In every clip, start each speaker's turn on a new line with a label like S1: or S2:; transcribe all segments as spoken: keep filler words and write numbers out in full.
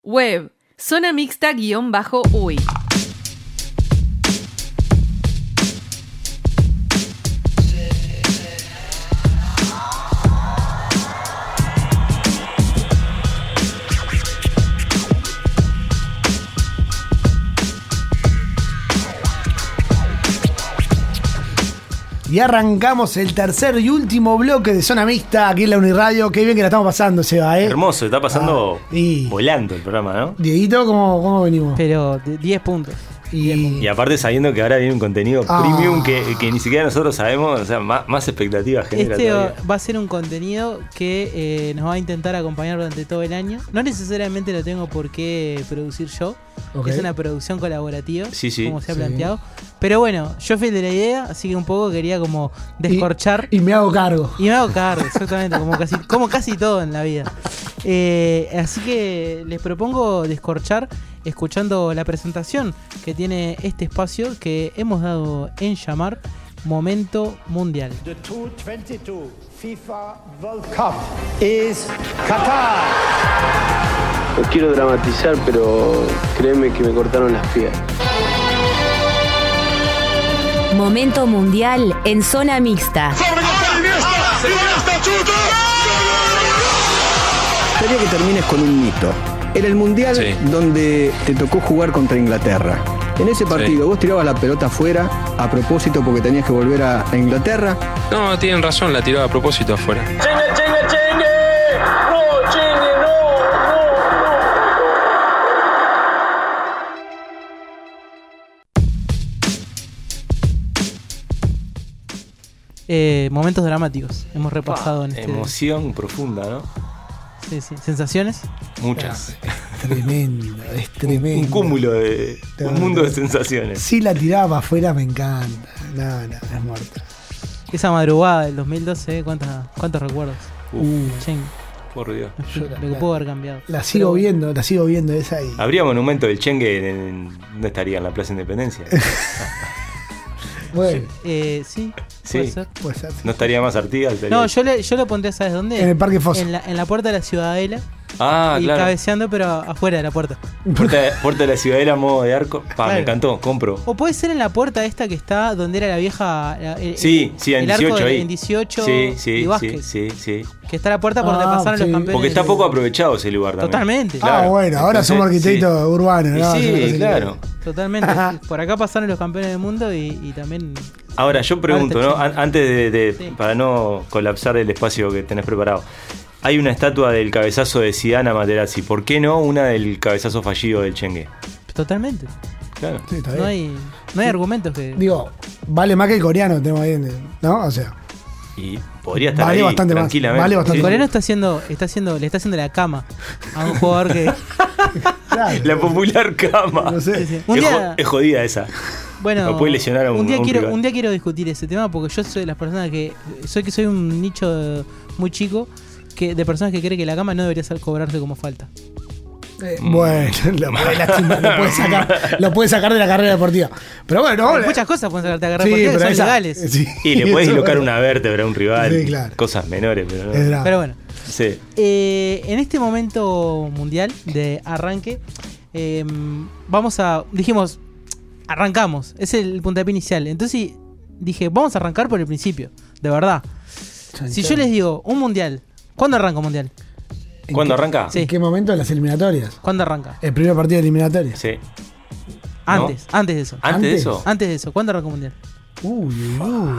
S1: Web, zona mixta guión bajo uy.
S2: Y arrancamos el tercer y último bloque de Zona Mixta aquí en la Uniradio. Qué bien que la estamos pasando, Seba, ¿eh?
S3: Hermoso, está pasando
S2: ah, y...
S3: volando el programa, ¿no?
S2: Dieguito, ¿cómo, cómo venimos?
S4: Pero diez puntos.
S2: Y...
S3: y aparte sabiendo que ahora viene un contenido
S2: ah.
S3: premium que, que ni siquiera nosotros sabemos, o sea, más, más expectativas genera
S4: Este
S3: todavía.
S4: va a ser un contenido que eh, nos va a intentar acompañar durante todo el año. No necesariamente lo tengo por qué producir yo. Okay. Es una producción colaborativa,
S3: sí, sí.
S4: como se ha
S2: sí.
S4: planteado. Pero bueno, yo fui el de la idea, así que un poco quería como descorchar.
S2: Y, y me hago cargo.
S4: Y me hago cargo, exactamente, como casi, como casi todo en la vida. Eh, así que les propongo descorchar escuchando la presentación que tiene este espacio que hemos dado en llamar Momento Mundial.
S5: The dos mil veintidós FIFA World Cup is Qatar.
S6: No quiero dramatizar, pero créeme que me cortaron las piernas.
S7: Momento Mundial en Zona Mixta.
S8: Quería que termines con un mito. Era el Mundial sí. donde te tocó jugar contra Inglaterra. En ese partido, sí. ¿vos tirabas la pelota afuera a propósito porque tenías que volver a, a Inglaterra?
S9: No, tienen razón, la tiraba a propósito afuera.
S10: ¡Chingue, chingue, chingue! ¡No, chingue, no,
S4: no, no! Eh, momentos dramáticos. Hemos repasado ah, en este...
S3: Emoción profunda, ¿no?
S4: Sí, sí. ¿Sensaciones?
S3: Muchas.
S2: Es tremendo, es tremendo.
S3: Un, un cúmulo de... No, un mundo no. de sensaciones.
S2: Si la tiraba para afuera me encanta. No, no, es muerta.
S4: Esa madrugada del dos mil doce, ¿cuántos, cuántos recuerdos?
S3: Uf,
S4: uh, Chen.
S3: Por Dios.
S4: Lo, lo que la, puedo haber cambiado.
S2: La sigo Pero, viendo, la sigo viendo esa ahí.
S3: Habría monumento del Chengue en... ¿Dónde estaría? En la Plaza Independencia.
S2: Bueno.
S4: Eh, sí,
S3: sí,
S4: puede ser.
S2: Puede ser sí.
S3: ¿No estaría más Artigas? Estaría...
S4: No, yo, le, yo lo pondría, ¿sabes dónde?
S2: En el Parque Fosa.
S4: En la, en la puerta de la Ciudadela.
S3: Ah,
S4: y
S3: claro.
S4: cabeceando, pero afuera de la puerta.
S3: Puerta de, puerta de la Ciudadela, modo de arco. Pa, claro. Me encantó, compro.
S4: O puede ser en la puerta esta que está donde era la vieja. El,
S3: sí, sí, en
S4: el
S3: dieciocho
S4: arco de,
S3: ahí.
S4: En dieciocho
S3: sí, sí,
S4: y Vázquez.
S3: Sí, sí, sí.
S4: Que está la puerta por donde ah, pasaron sí. los campeones.
S3: Porque está poco aprovechado ese lugar también.
S4: Totalmente.
S2: Claro. Ah, bueno, ahora Entonces, somos arquitectos sí. urbanos, ¿no?
S3: Sí, sí claro.
S4: Totalmente. Por acá pasaron los campeones del mundo y, y también.
S3: Ahora, yo pregunto, ¿no? Antes de, de sí. para no colapsar el espacio que tenés preparado. Hay una estatua del cabezazo de Zidane a Materazzi. ¿Por qué no una del cabezazo fallido del Chengue?
S4: Totalmente.
S3: Claro.
S4: Sí, está bien. No hay, no hay sí. argumentos que...
S2: Digo, vale más que el coreano, tenemos ahí, ¿no? O sea...
S3: Y podría estar
S2: vale
S3: ahí
S2: bastante
S3: tranquilamente.
S2: Más. Vale bastante
S4: el
S2: más.
S4: coreano está haciendo, está haciendo, le está haciendo la cama a un jugador que...
S3: Claro. La popular cama.
S2: No sé.
S4: Sí, sí. Un
S3: es,
S4: día...
S3: es jodida esa.
S4: Bueno,
S3: no puede lesionar a un,
S4: un día
S3: a un
S4: quiero
S3: rival.
S4: un día quiero discutir ese tema porque yo soy de las personas que soy que soy un nicho muy chico que de personas que creen que la cama no debería ser cobrarse como falta.
S2: Eh, bueno, lo puede, lastimar, lo, puede sacar, lo puede sacar de la carrera deportiva. Pero bueno,
S4: bueno muchas cosas pueden sacarte de la carrera
S2: sí,
S4: deportiva que son
S2: esa,
S4: legales.
S2: Sí,
S3: y le puedes dislocar
S2: bueno.
S3: una vértebra a un rival.
S2: Sí, claro.
S3: Cosas menores, pero no.
S4: Pero bueno.
S3: Sí.
S4: Eh, en este momento mundial de arranque, eh, vamos a. Dijimos, arrancamos. Es el puntapié inicial. Entonces dije, vamos a arrancar por el principio. De verdad. Chan, si chan. yo les digo, un mundial, ¿cuándo arranca un mundial?
S3: ¿Cuándo
S2: qué,
S3: arranca?
S2: Sí. ¿En qué momento de las eliminatorias?
S4: ¿Cuándo arranca?
S2: El primer partido de eliminatorias.
S3: Sí.
S4: Antes,
S3: ¿No?
S4: antes de eso.
S3: ¿Antes de eso?
S4: Antes de eso. ¿Cuándo arranca un mundial?
S2: Uy, uy.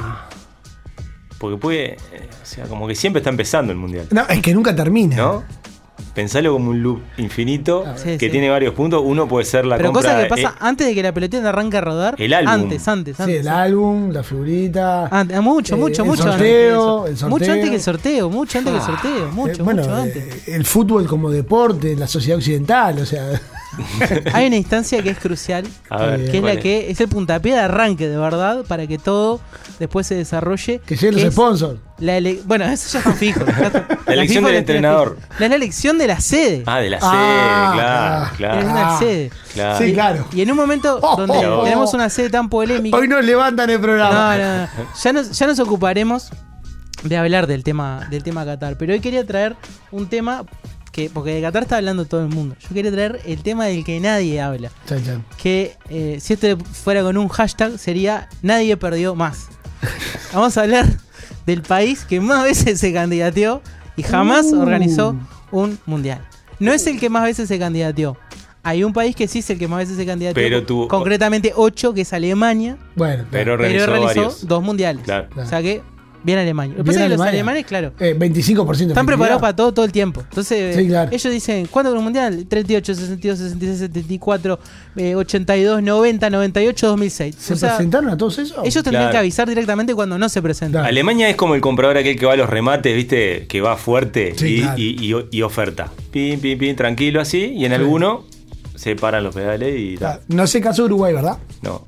S3: Porque puede. Eh, o sea, como que siempre está empezando el mundial.
S2: No, es que nunca termina.
S3: ¿No? Pensalo como un loop infinito
S4: sí,
S3: que
S4: sí.
S3: tiene varios puntos. Uno puede ser la
S4: Pero
S3: compra.
S4: Pero cosa que pasa
S3: eh,
S4: antes de que la pelotita arranque a rodar.
S3: El álbum.
S4: Antes, antes, antes.
S2: Sí, el álbum, la figurita.
S4: Antes, mucho, mucho,
S2: eh,
S4: mucho
S2: el sorteo,
S4: antes.
S2: El sorteo.
S4: Mucho antes que el sorteo, mucho antes que el sorteo, mucho,
S2: eh, bueno,
S4: mucho
S2: eh,
S4: antes.
S2: El fútbol como deporte en la sociedad occidental, o sea.
S4: Hay una instancia que es crucial,
S3: a ver,
S4: que es la
S3: es?
S4: que es el puntapié de arranque, de verdad, para que todo después se desarrolle.
S2: Que lleguen los sponsors.
S4: La ele- bueno, eso ya están fijos. Ya está.
S3: La elección del entrenador.
S4: La, la elección de la sede.
S3: Ah, de la sede,
S2: Ah,
S3: claro, claro.
S4: Es una
S2: Ah,
S4: sede.
S3: claro.
S2: Sí, claro.
S4: Y en un momento
S2: Oh,
S4: donde
S2: oh, oh.
S4: tenemos una sede tan polémica.
S2: Hoy nos levantan el programa.
S4: No, no, no. Ya nos, ya nos ocuparemos de hablar del tema, del tema Qatar. Pero hoy quería traer un tema que porque de Qatar está hablando todo el mundo. Yo quería traer el tema del que nadie habla.
S2: Chan, chan.
S4: Que eh, si esto fuera con un hashtag sería nadie perdió más. Vamos a hablar del país que más veces se candidateó y jamás
S2: Uh.
S4: organizó un mundial. No es el que más veces se candidateó. Hay un país que sí es el que más veces se candidateó.
S3: Pero tú-
S4: concretamente ocho, que es Alemania.
S2: Bueno,
S3: Pero
S4: Pero
S3: organizó,
S4: realizó
S3: varios.
S4: dos mundiales.
S3: Claro.
S4: O sea que, bien Alemania. Lo que
S2: Bien
S4: pasa es que los
S2: Alemania.
S4: alemanes, claro,
S2: eh, veinticinco por ciento.
S4: están
S2: efectividad.
S4: preparados para todo todo el tiempo. Entonces,
S2: Sí, claro.
S4: ellos dicen, ¿cuánto con un mundial? treinta y ocho, sesenta y dos, sesenta y seis, setenta y cuatro, eh, ochenta y dos, noventa, noventa y ocho, dos mil seis.
S2: ¿Se
S4: O sea,
S2: presentaron a todos esos?
S4: ellos tendrían
S3: Claro.
S4: que avisar directamente cuando no se presentan.
S2: Claro.
S3: Alemania es como el comprador aquel que va a los remates, ¿viste? Que va fuerte
S2: Sí,
S3: y,
S2: claro.
S3: y- y- y oferta. Pim, pim, pim, tranquilo así. Y en
S2: Sí.
S3: alguno se paran los pedales y
S2: Ah,
S3: tal.
S2: No sé caso de Uruguay, ¿verdad?
S3: No.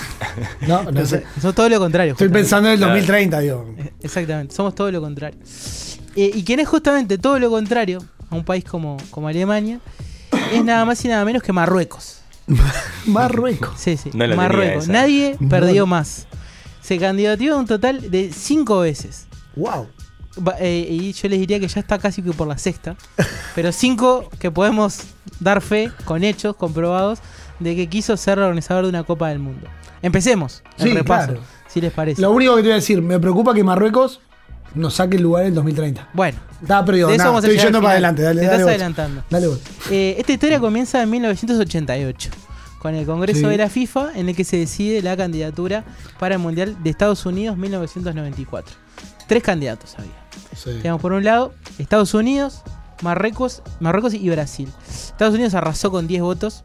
S2: No, no
S4: Entonces,
S2: sé.
S4: son todo lo contrario.
S2: Estoy
S4: justamente.
S2: pensando en el
S3: Claro.
S2: dos mil treinta, digo.
S4: Eh, Exactamente, somos todo lo contrario. Eh, y quien es justamente todo lo contrario a un país como, como Alemania es nada más y nada menos que Marruecos.
S2: Marruecos.
S4: Sí, sí,
S3: No la tenía
S4: Marruecos.
S3: esa.
S4: Nadie
S2: No.
S4: perdió más. Se candidateó un total de cinco veces.
S2: Wow.
S4: Va- eh, y yo les diría que ya está casi que por la sexta. Pero cinco que podemos dar fe con hechos comprobados de que quiso ser organizador de una Copa del Mundo. Empecemos el
S2: Sí,
S4: repaso,
S2: claro.
S4: si les parece.
S2: Lo único que te voy a decir, me preocupa que Marruecos nos saque el lugar en el dos mil treinta.
S4: Bueno,
S2: Estaba perdido.
S4: de eso
S2: nada,
S4: vamos a
S2: estoy
S4: llegar
S2: yendo
S4: al
S2: para
S4: final.
S2: adelante. Dale,
S4: Te
S2: dale
S4: estás
S2: vos.
S4: adelantando.
S2: Dale vos.
S4: Eh, esta historia comienza en mil novecientos ochenta y ocho, con el Congreso
S2: Sí.
S4: de la FIFA, en el que se decide la candidatura para el Mundial de Estados Unidos mil novecientos noventa y cuatro. Tres candidatos había.
S2: Sí.
S4: Tenemos por un lado Estados Unidos, Marruecos, Marruecos y Brasil. Estados Unidos arrasó con diez votos,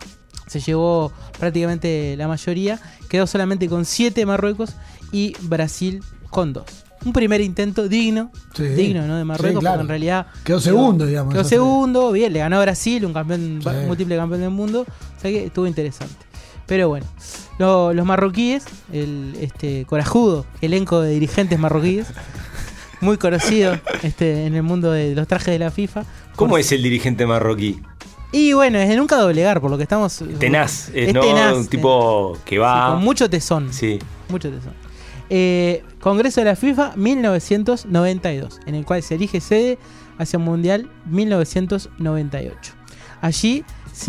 S4: se llevó prácticamente la mayoría, quedó solamente con siete Marruecos y Brasil con dos. Un primer intento digno,
S2: Sí.
S4: digno, ¿no? De Marruecos,
S2: Sí, claro.
S4: porque en realidad
S2: Quedó segundo, digamos.
S4: Quedó
S2: eso
S4: segundo, bien, le ganó a Brasil, un campeón,
S2: Sí.
S4: múltiple campeón del mundo. O sea que estuvo interesante. Pero bueno, lo- los marroquíes, el este corajudo elenco de dirigentes marroquíes, muy conocido este, en el mundo de los trajes de la FIFA.
S3: ¿Cómo
S4: Por-
S3: es el dirigente marroquí?
S4: Y bueno, es de nunca doblegar, por lo que estamos.
S3: Tenaz. Es,
S4: Es
S3: no
S4: tenaz,
S3: un tipo que va.
S4: Sí, con mucho tesón.
S3: Sí.
S4: Mucho tesón. Eh, Congreso de la FIFA mil novecientos noventa y dos, en el cual se elige sede hacia el Mundial mil novecientos noventa y ocho. Allí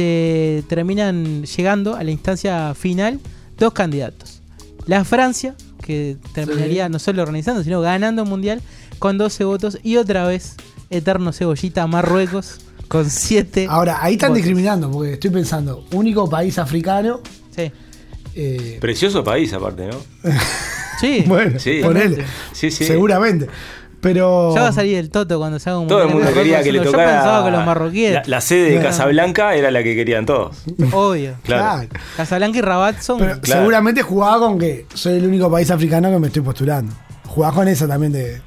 S4: se terminan llegando a la instancia final dos candidatos. La Francia, que terminaría
S2: Sí.
S4: no solo organizando, sino ganando el Mundial con doce votos. Y otra vez, eterno cebollita, Marruecos con siete.
S2: Ahora, ahí están
S4: votos.
S2: discriminando, porque estoy pensando, único país africano.
S4: Sí.
S2: eh,
S3: Precioso país, aparte, ¿no?
S4: Sí.
S2: bueno,
S3: Sí.
S2: ponele.
S3: Sí, sí.
S2: Seguramente. Pero.
S4: Ya va a salir el Toto cuando se haga un
S3: Todo el
S4: mundial
S3: mundo
S4: de
S3: quería
S4: Marruecos
S3: que le
S4: diciendo,
S3: tocara.
S4: Yo pensaba que los marroquíes,
S3: La, la sede de
S2: Claro.
S3: Casablanca era la que querían todos.
S4: obvio.
S3: Claro.
S2: Claro.
S4: Casablanca y Rabat son.
S2: Pero
S3: Claro.
S2: seguramente jugaba con que soy el único país africano que me estoy postulando. Jugaba con esa también de.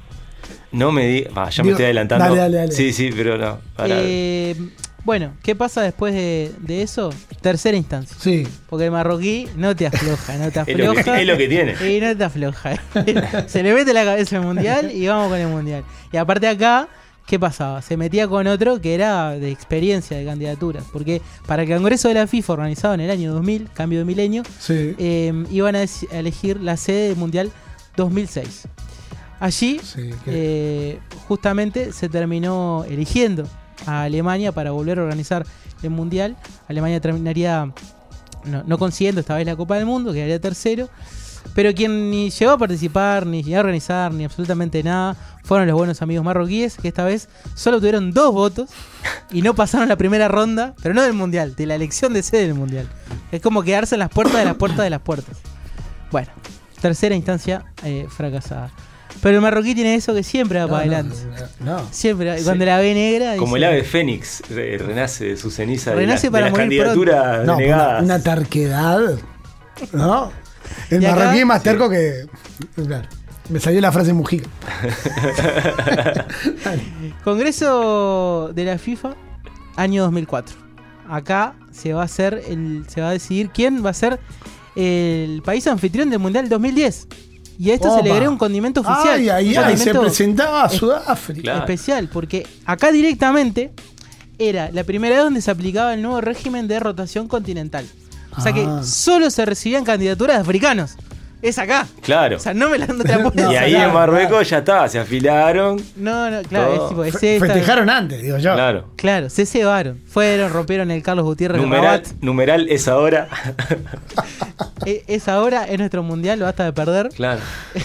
S3: No me di. Ah, ya me
S2: Digo,
S3: estoy adelantando.
S2: dale, dale, dale.
S3: Sí, sí, pero no. Para-
S4: Eh, bueno, ¿qué pasa después de, de eso? Tercera instancia.
S2: Sí.
S4: Porque el marroquí no te afloja, no te
S3: Es lo que-
S4: afloja.
S3: es lo que tiene.
S4: Y no te afloja. Se le mete la cabeza el mundial y vamos con el mundial. Y aparte acá, ¿qué pasaba? Se metía con otro que era de experiencia de candidaturas. Porque para el Congreso de la FIFA organizado en el año dos mil, cambio de milenio,
S2: Sí.
S4: eh, iban a, deci- a elegir la sede del Mundial dos mil seis. Allí,
S2: Sí, que-
S4: eh, justamente se terminó eligiendo a Alemania para volver a organizar el Mundial. Alemania terminaría no, no consiguiendo esta vez la Copa del Mundo, quedaría tercero. Pero quien ni llegó a participar, ni llegó a organizar, ni absolutamente nada, fueron los buenos amigos marroquíes, que esta vez solo tuvieron dos votos y no pasaron la primera ronda, pero no del Mundial, de la elección de sede del Mundial. Es como quedarse en las puertas de las puertas de las puertas. Bueno, tercera instancia eh, fracasada. Pero el marroquí tiene eso que siempre va
S2: No,
S4: para
S2: no,
S4: adelante.
S2: No.
S4: Siempre,
S3: Sí.
S4: cuando la ve negra.
S3: Como
S4: dice,
S3: el ave fénix re- renace de su ceniza
S4: Renace
S3: de, la-
S4: para
S3: de las
S4: morir
S3: candidaturas
S2: No,
S3: denegadas.
S2: una, una terquedad. ¿No? El
S4: Y acá-
S2: marroquí es más terco que. Claro. Me salió la frase Mujica.
S4: Congreso de la FIFA, año dos mil cuatro. Acá se va a hacer el, se va a decidir quién va a ser el país anfitrión del Mundial dos mil diez. Y a esto se le
S2: Opa.
S4: agrega un condimento oficial.
S2: Ay, ay,
S4: un
S2: ay, se
S4: condimento
S2: presentaba a
S4: es-
S2: Sudáfrica.
S3: Claro.
S4: especial, porque acá directamente era la primera vez donde se aplicaba el nuevo régimen de rotación continental. O sea
S2: Ah.
S4: que solo se recibían candidaturas de africanos. es acá.
S3: Claro.
S4: O sea, no me la, no te la puedo
S3: Y ahí
S2: claro,
S3: en Marruecos
S2: claro.
S3: ya está, se afilaron.
S4: No, no, claro,
S3: Todo.
S4: es tipo, es
S2: Fe-
S4: esta.
S2: Festejaron antes, digo yo.
S3: Claro.
S4: Claro, se cebaron. Fueron, rompieron el Carlos Gutiérrez
S3: Numeral,
S4: Rabat.
S3: numeral es ahora.
S4: E- Es ahora, es nuestro mundial, lo basta de perder.
S3: Claro.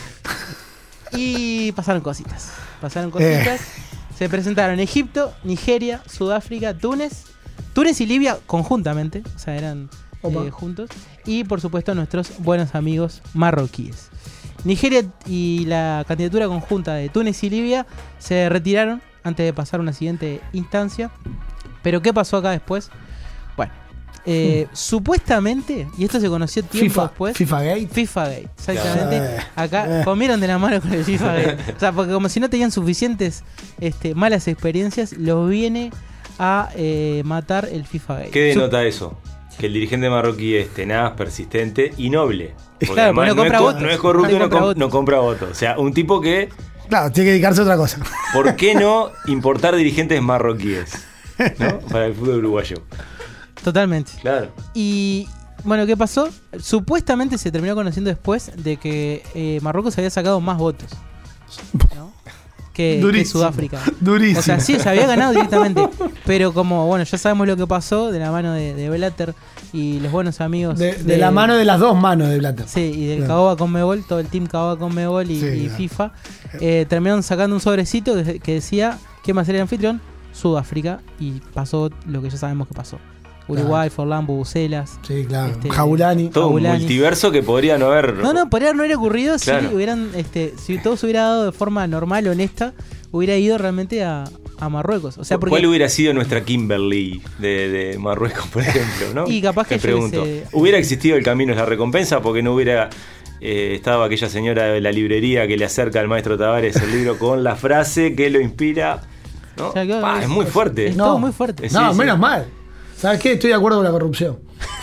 S4: Y pasaron cositas. Pasaron cositas. Se presentaron Egipto, Nigeria, Sudáfrica, Túnez. Túnez y Libia conjuntamente. O sea, eran eh, juntos. Y por supuesto nuestros buenos amigos marroquíes. Nigeria y la candidatura conjunta de Túnez y Libia se retiraron antes de pasar a una siguiente instancia. Pero ¿qué pasó acá después? Bueno, eh, supuestamente, y esto se conoció tiempo
S2: FIFA,
S4: después.
S2: FIFA Gate.
S4: FIFA Gate, exactamente.
S2: Claro.
S4: Acá comieron de la mano con el FIFA Gate. O sea, porque como si no tenían suficientes este, malas experiencias, los viene a eh, matar el FIFA Gate.
S3: ¿Qué denota eso? Que el dirigente marroquí es tenaz, persistente y noble. Porque
S4: Claro,
S3: además
S4: porque no compra
S3: es, co-
S4: votos.
S3: no es corrupto y
S4: No
S3: no,
S4: compra
S3: com-
S4: votos.
S3: no compra votos. O sea, un tipo que,
S2: Claro, tiene que dedicarse a otra cosa.
S3: ¿por qué no importar dirigentes marroquíes? ¿No? Para el fútbol uruguayo.
S4: Totalmente.
S3: Claro.
S4: Y bueno, ¿qué pasó? Supuestamente se terminó conociendo después de que eh, Marruecos había sacado más votos, ¿no? que, que
S2: Durísimo.
S4: Sudáfrica.
S2: Durísimo.
S4: O sea, sí, se había ganado directamente. Pero como, bueno, ya sabemos lo que pasó de la mano de, de Blatter y los buenos amigos.
S2: De, de la mano de las dos manos de Blatter.
S4: Sí, y del
S2: Claro.
S4: Caoba Conmebol, todo el team Caoba Conmebol y,
S2: Sí,
S4: y
S2: claro.
S4: FIFA, eh, terminaron sacando un sobrecito que, que decía quién va a ser el anfitrión, Sudáfrica, y pasó lo que ya sabemos que pasó. Uruguay, Forlán, Bubucelas.
S2: Sí, claro.
S4: Este,
S2: Jaulani.
S3: Todo un
S4: Jaulani.
S3: multiverso que podría no haber.
S4: No, no, podría no haber ocurrido
S3: Claro.
S4: si hubieran, este, si todo se hubiera dado de forma normal, honesta, hubiera ido realmente a, a Marruecos. O sea, porque
S3: ¿Cuál hubiera sido nuestra Kimberly de, de Marruecos, por ejemplo? ¿No?
S4: Y capaz que
S3: Me
S4: yo
S3: pregunto.
S4: hubiese-
S3: ¿Hubiera existido el camino es la recompensa? Porque no hubiera eh, estado aquella señora de la librería que le acerca al maestro Tavares el libro con la frase que lo inspira. ¿No?
S4: O sea, que-
S3: Pa, es muy fuerte.
S4: es todo muy fuerte.
S3: Sí,
S2: No,
S3: sí.
S2: menos mal. ¿Sabes qué? Estoy de acuerdo con la corrupción.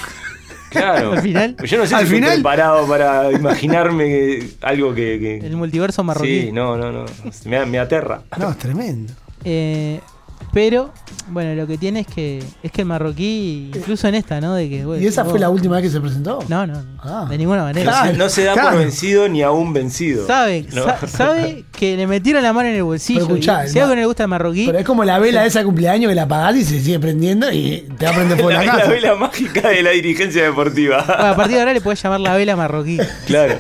S3: Claro.
S4: Al final.
S3: Yo no sé
S2: Al
S3: si estoy
S2: final-
S3: preparado para imaginarme algo que. que-
S4: el multiverso marroquí.
S3: Sí, no, no, no. Me, me aterra.
S2: No, es tremendo.
S4: Eh, pero, bueno, lo que tiene es que es que el marroquí, incluso en esta, ¿no? De que, bueno,
S2: ¿Y esa
S4: vos-
S2: fue la última vez que se presentó?
S4: No, no, no,
S2: Ah.
S4: de ninguna manera.
S3: No, se, no se da
S2: claro.
S3: por vencido ni aún vencido.
S4: Sabe,
S3: ¿no?
S4: sa- sabe que le metieron la mano en el bolsillo.
S2: Pero escuchá,
S4: y si
S2: el
S4: algo
S2: ma-
S4: no le gusta al marroquí,
S2: Pero es como la vela esa de cumpleaños que la apagás y se sigue prendiendo y te va a prender fuego
S3: la,
S2: la
S3: la
S2: casa.
S3: vela mágica de la dirigencia deportiva.
S4: bueno, a partir de ahora le puedes llamar la vela marroquí.
S3: Claro.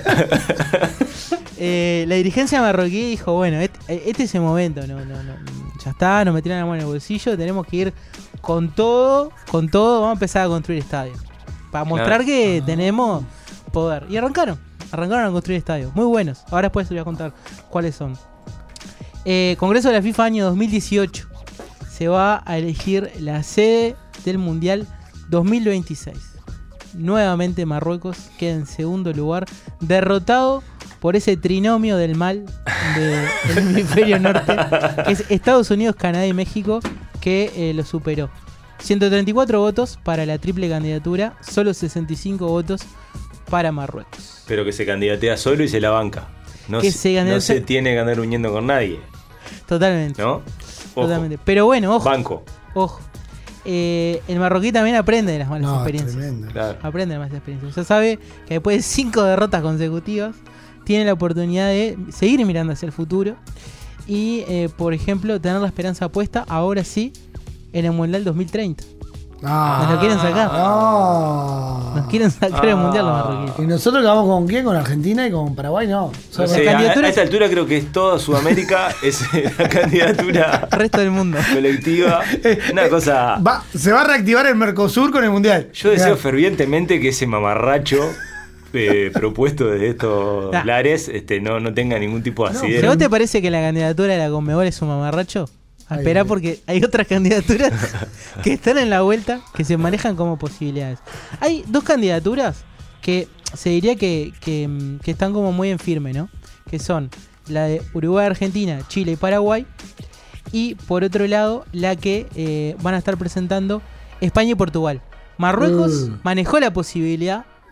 S4: Eh, la dirigencia marroquí dijo, bueno, este, este es el momento, no, no, no, ya está, nos metieron la mano en el bolsillo, tenemos que ir con todo, con todo, vamos a empezar a construir estadios. Para mostrar
S3: Claro.
S4: que tenemos poder. Y arrancaron, arrancaron a construir estadios, muy buenos. Ahora después les voy a contar cuáles son. Eh, Congreso de la FIFA año dos mil dieciocho. Se va a elegir la sede del Mundial dos mil veintiséis. Nuevamente Marruecos queda en segundo lugar, derrotado por ese trinomio del mal de- del hemisferio norte, que es Estados Unidos, Canadá y México, que eh, lo superó. ciento treinta y cuatro votos para la triple candidatura, solo sesenta y cinco votos para Marruecos.
S3: Pero que se candidatea solo y se la banca. No,
S4: Que
S3: se,
S4: se
S3: no
S4: candidate-
S3: se tiene que andar uniendo con nadie.
S4: Totalmente.
S3: ¿No? Ojo.
S4: Totalmente. Pero bueno, ojo.
S3: Banco.
S4: Ojo. Eh, el marroquí también aprende de las malas
S2: No,
S4: experiencias.
S2: tremendo.
S3: Claro.
S4: Aprende de las malas experiencias. Ya sabe que después de cinco derrotas consecutivas tiene la oportunidad de seguir mirando hacia el futuro y, eh, por ejemplo, tener la esperanza puesta, ahora sí, en el Mundial dos mil treinta.
S2: Ah.
S4: Nos lo quieren sacar.
S2: No.
S4: Nos quieren sacar el Mundial los marroquíes.
S2: ¿Y nosotros que vamos con quién? ¿Con Argentina y con Paraguay? No.
S3: No
S2: Solo-
S3: sé, a,
S4: candidatura-
S3: a esta altura creo que es toda Sudamérica, es la candidatura
S4: El resto del mundo.
S3: colectiva. Una cosa.
S2: Va- se va a reactivar el Mercosur con el Mundial.
S3: Yo deseo
S2: Claro.
S3: fervientemente que ese mamarracho eh, propuesto desde estos
S4: Ah.
S3: lares este, no, no tenga ningún tipo de
S4: Si a
S3: asidero.
S4: vos te parece que la candidatura de la Conmebol es un mamarracho,
S2: Ay,
S4: espera
S2: ay.
S4: porque hay otras candidaturas que están en la vuelta que se manejan como posibilidades. Hay dos candidaturas que se diría que, que, mm, que están como muy en firme, ¿no? Que son la de Uruguay, Argentina, Chile y Paraguay. Y por otro lado, la que eh, van a estar presentando España y Portugal. Marruecos
S2: Mm.
S4: manejó la posibilidad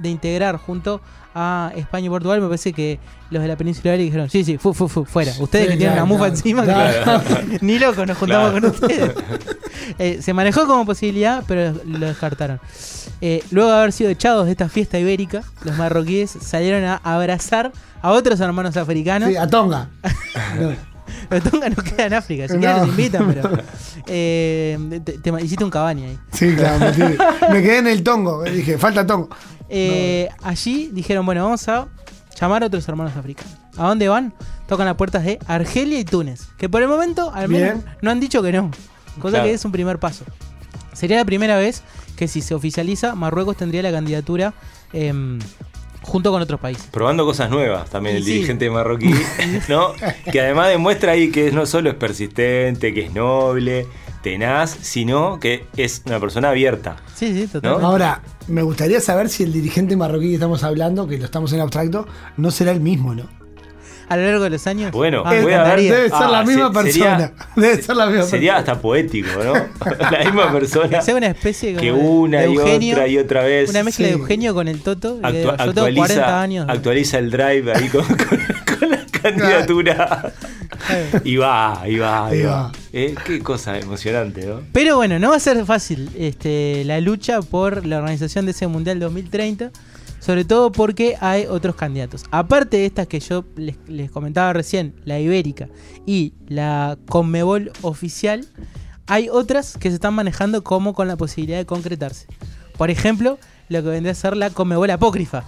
S4: de integrar junto a España y Portugal, me parece que los de la península ibérica dijeron, sí, sí, fu, fu, fu, fuera. Ustedes sí, que tienen una mufa claro, encima, claro. que ni locos nos juntamos claro. con ustedes. eh, se manejó como posibilidad, pero lo descartaron. Eh, luego de haber sido echados de esta fiesta ibérica, los marroquíes salieron a abrazar a otros hermanos africanos.
S2: Sí, a Tonga. no.
S4: Pero Tonga no queda en África, si no. quieren nos invitan, pero eh, te, te hiciste un Cavani ahí.
S2: Sí, claro, me, me quedé en el Tongo, dije, falta Tongo.
S4: Eh, no. Allí dijeron, bueno, vamos a llamar a otros hermanos africanos. ¿A dónde van? Tocan las puertas de Argelia y Túnez, que por el momento al menos Bien. no han dicho que no, cosa claro. que es un primer paso. Sería la primera vez que si se oficializa, Marruecos tendría la candidatura eh, junto con otros países.
S3: Probando cosas nuevas también el sí. dirigente marroquí, ¿no? Que además demuestra ahí que no solo es persistente, que es noble, tenaz, sino que es una persona abierta.
S4: Sí, sí, totalmente.
S2: ¿No? Ahora, me gustaría saber si el dirigente marroquí que estamos hablando, que lo estamos en abstracto, no será el mismo, ¿no?
S4: A lo largo de los años.
S3: Bueno,
S4: ah,
S3: voy a ver,
S2: debe ser
S3: ah,
S2: la misma
S3: se,
S2: persona.
S3: Sería,
S2: debe ser la misma
S3: sería
S2: persona.
S3: hasta poético, ¿no? La misma persona.
S4: Que sea una especie
S3: que una
S4: de
S3: y
S4: Eugenio,
S3: otra y otra vez.
S4: Una mezcla sí. de Eugenio con el Toto.
S3: Actua-
S4: yo tengo cuarenta años.
S3: Actualiza el drive ahí con, con, con la candidatura. y va, y va, y va. Eh, qué cosa emocionante, ¿no?
S4: Pero bueno, no va a ser fácil este, la lucha por la organización de ese Mundial dos mil treinta. Sobre todo porque hay otros candidatos. Aparte de estas que yo les, les comentaba recién, la ibérica y la Conmebol oficial, hay otras que se están manejando como con la posibilidad de concretarse. Por ejemplo, lo que vendría a ser la Conmebol apócrifa.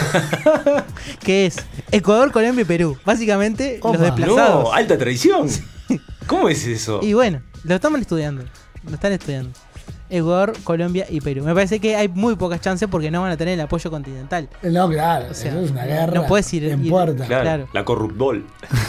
S4: que es Ecuador, Colombia y Perú. Básicamente
S3: Opa,
S4: los desplazados.
S3: No, alta traición. ¿Cómo es eso?
S4: Y bueno, lo estamos estudiando. Lo están estudiando. Ecuador, Colombia y Perú. Me parece que hay muy pocas chances porque no van a tener el apoyo continental.
S2: No, claro,
S4: o sea,
S2: eso es una guerra.
S4: No puedes ir
S2: en
S4: ir,
S2: puerta.
S3: Claro,
S4: claro.
S3: La corruptbol.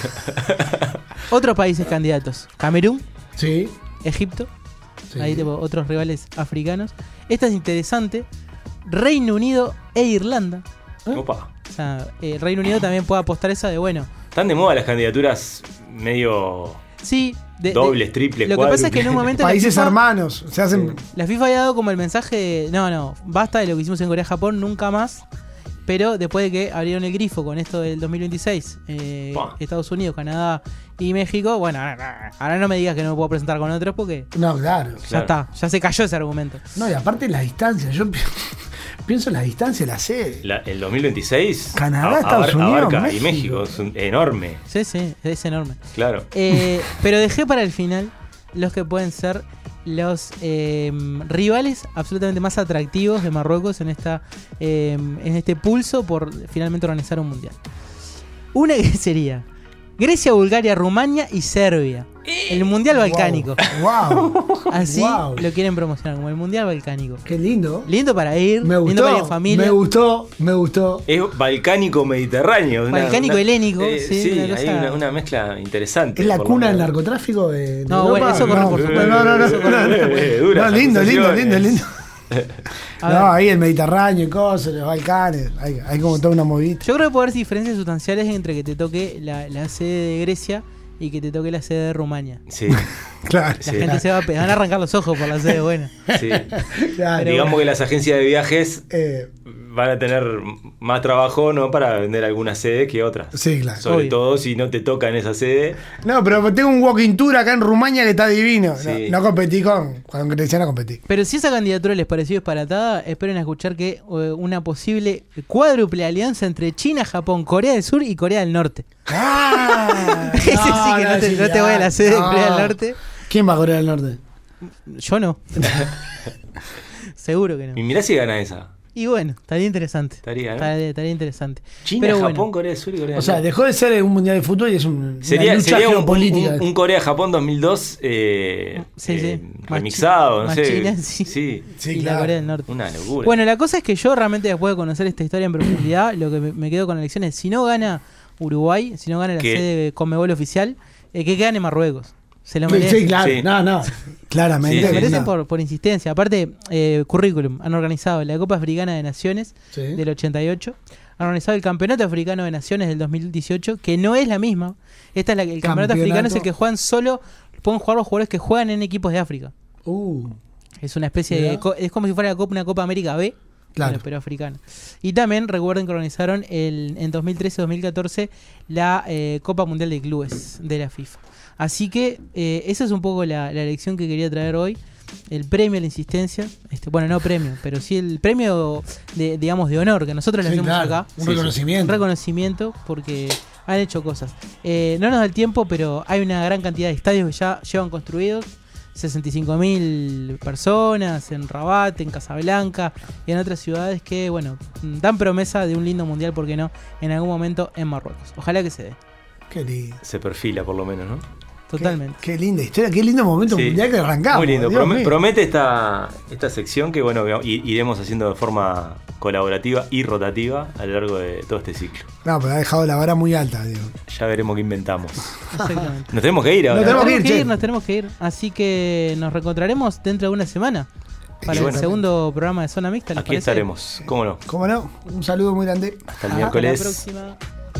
S4: Otros países candidatos: Camerún,
S2: sí.
S4: Egipto,
S2: sí.
S4: ahí tengo otros rivales africanos. Esta es interesante: Reino Unido e Irlanda.
S3: ¿Eh? Opa.
S4: O sea, eh, Reino Unido también puede apostar esa de bueno.
S3: Están de moda las candidaturas medio.
S4: Sí. De,
S3: dobles,
S4: de,
S3: triples,
S4: lo que pasa es que en un momento
S2: países
S4: la FIFA,
S2: hermanos se hacen.
S4: La FIFA había dado como el mensaje de, no, no, basta de lo que hicimos en Corea-Japón, nunca más. Pero después de que abrieron el grifo con esto del dos mil veintiséis, eh, Estados Unidos, Canadá y México, bueno, ahora, ahora no me digas que no me puedo presentar con otros porque
S2: no, claro,
S4: ya
S2: claro.
S4: está, ya se cayó ese argumento.
S2: No, y aparte la distancia, yo pienso en la distancia, la sede.
S3: La, el dos mil veintiséis,
S2: Canadá,
S3: a,
S2: Estados
S3: abar,
S2: Unidos,
S3: abarca,
S2: México.
S3: Y México es un, enorme.
S4: Sí, sí, es enorme.
S3: Claro.
S4: Eh, pero dejé para el final los que pueden ser los eh, rivales absolutamente más atractivos de Marruecos en esta eh, en este pulso por finalmente organizar un mundial. Una que sería Grecia, Bulgaria, Rumania y Serbia. El mundial balcánico.
S2: Wow. wow.
S4: Así
S2: wow.
S4: lo quieren promocionar como el mundial balcánico.
S2: Qué lindo.
S4: Lindo para ir.
S2: Me gustó.
S4: Lindo para ir en familia.
S2: Me gustó. Me gustó.
S3: Es balcánico mediterráneo.
S4: Balcánico
S3: una,
S4: helénico.
S3: Eh,
S4: sí,
S3: sí
S4: una
S3: hay una, una mezcla interesante.
S2: ¿Es la cuna del narcotráfico de, de
S4: No,
S2: Europa?
S4: bueno, eso corre
S2: no,
S4: por
S2: no,
S4: supuesto.
S2: no, no, no,
S4: Eso corre
S2: no,
S4: por
S2: no, no, lindo, lindo, lindo, lindo.
S4: A
S2: no,
S4: ver.
S2: ahí el Mediterráneo y cosas, los Balcanes, hay, hay como toda una movida.
S4: Yo creo que puede haber diferencias sustanciales entre que te toque la, la sede de Grecia y que te toque la sede de Rumania.
S3: Sí.
S2: Claro.
S4: La
S3: sí.
S4: gente se va a, pe- van a arrancar los ojos por la sede buena.
S3: Sí.
S2: Claro.
S3: Digamos
S4: bueno.
S3: que las agencias de viajes
S2: Eh,
S3: van a tener más trabajo, ¿no? Para vender algunas sedes que otras.
S2: Sí, claro.
S3: Sobre
S4: Obvio.
S3: todo si no te toca en esa sede.
S2: no, pero tengo un walking tour acá en Rumania que está divino.
S3: Sí.
S2: No, no competí con. Con Grecia no competí.
S4: Pero si esa candidatura les pareció disparatada, esperen a escuchar que eh, una posible cuádruple alianza entre China, Japón, Corea del Sur y Corea del Norte.
S2: Ah,
S4: Ese sí que no, te, no te voy a la sede de
S2: no.
S4: Corea del Norte.
S2: ¿Quién va a Corea del Norte?
S4: Yo no. Seguro que no.
S3: Y mirá si gana esa.
S4: Y bueno, estaría interesante.
S3: Estaría, ¿no?
S4: Estaría, estaría interesante.
S3: China,
S4: Pero
S3: Japón,
S4: bueno,
S3: Corea del Sur y Corea del
S2: O sea,
S3: Norte.
S2: dejó de ser un mundial de fútbol y es un,
S3: Sería,
S2: una lucha
S3: sería un,
S2: geopolítica.
S3: un, un Corea-Japón dos mil dos eh,
S4: Sí, sí.
S3: eh,
S4: Más
S3: remixado,
S4: chi-
S3: no
S4: más
S3: sé.
S4: China, sí.
S3: sí.
S2: Sí,
S4: y
S2: claro.
S4: la Corea del Norte.
S3: Una locura.
S4: Bueno, la cosa es que yo realmente después de conocer esta historia en profundidad, lo que me, me quedo con la elección es, si no gana Uruguay, si no gana la
S3: ¿Qué?
S4: sede de Conmebol oficial, eh, que gane Marruecos. Se lo
S2: Sí,
S4: merecen.
S2: sí, claro.
S3: Sí.
S2: No, no. Claramente.
S3: Sí,
S4: Se
S3: sí,
S4: lo merecen
S2: no.
S4: por, por insistencia. Aparte, eh, currículum. Han organizado la Copa Africana de Naciones
S2: Sí.
S4: del ochenta y ocho. Han organizado el Campeonato Africano de Naciones del dos mil dieciocho, que no es la misma. Esta es la, el Campeonato,
S2: Campeonato.
S4: Africano es el que juegan solo, pueden jugar los jugadores que juegan en equipos de África.
S2: Uh,
S4: Es una especie
S2: Mirá.
S4: de... co- Es como si fuera la Copa, una Copa América B,
S2: Claro.
S4: Bueno, pero africana. Y también recuerden que organizaron el, en dos mil trece dos mil catorce la eh, Copa Mundial de Clubes de la FIFA. Así que eh, esa es un poco la, la lección que quería traer hoy. El premio a la insistencia, este, bueno, no premio, pero sí el premio de, digamos, de honor que nosotros le
S2: Sí,
S4: hacemos
S2: claro,
S4: acá.
S2: un reconocimiento.
S4: Un reconocimiento porque han hecho cosas. Eh, no nos da el tiempo, pero hay una gran cantidad de estadios que ya llevan construidos. sesenta y cinco mil personas en Rabat, en Casablanca y en otras ciudades que, bueno, dan promesa de un lindo mundial, ¿por qué no? En algún momento en Marruecos. Ojalá que se dé.
S2: Qué lindo.
S3: Se perfila por lo menos, ¿no?
S4: Totalmente.
S2: Qué, qué linda historia, qué lindo momento
S3: Sí.
S2: mundial que arrancamos.
S3: Muy lindo.
S2: Dios
S3: Prome-
S2: mío.
S3: promete esta, esta sección que, bueno, i- iremos haciendo de forma colaborativa y rotativa a lo largo de todo este ciclo.
S2: No, pero ha dejado la vara muy alta, digo.
S3: Ya veremos qué inventamos.
S4: Exactamente.
S3: Nos tenemos que ir ahora.
S2: Nos tenemos que ir, che.
S4: nos tenemos que ir. Así que nos reencontraremos dentro de una semana para
S3: Y
S4: el
S3: bueno.
S4: segundo programa de Zona Mixta. ¿les
S3: Aquí
S4: parece?
S3: estaremos. ¿Cómo no?
S2: ¿Cómo no? Un saludo muy grande.
S3: Hasta el
S4: Hasta
S3: miércoles.
S4: la próxima.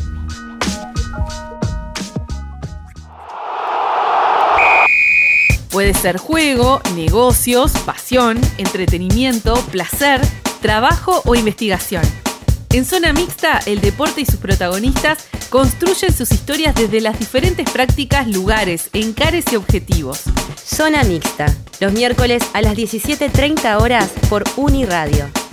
S1: Puede ser juego, negocios, pasión, entretenimiento, placer, trabajo o investigación. En Zona Mixta, el deporte y sus protagonistas construyen sus historias desde las diferentes prácticas, lugares, encares y objetivos.
S7: Zona Mixta, los miércoles a las diecisiete treinta horas por Uniradio.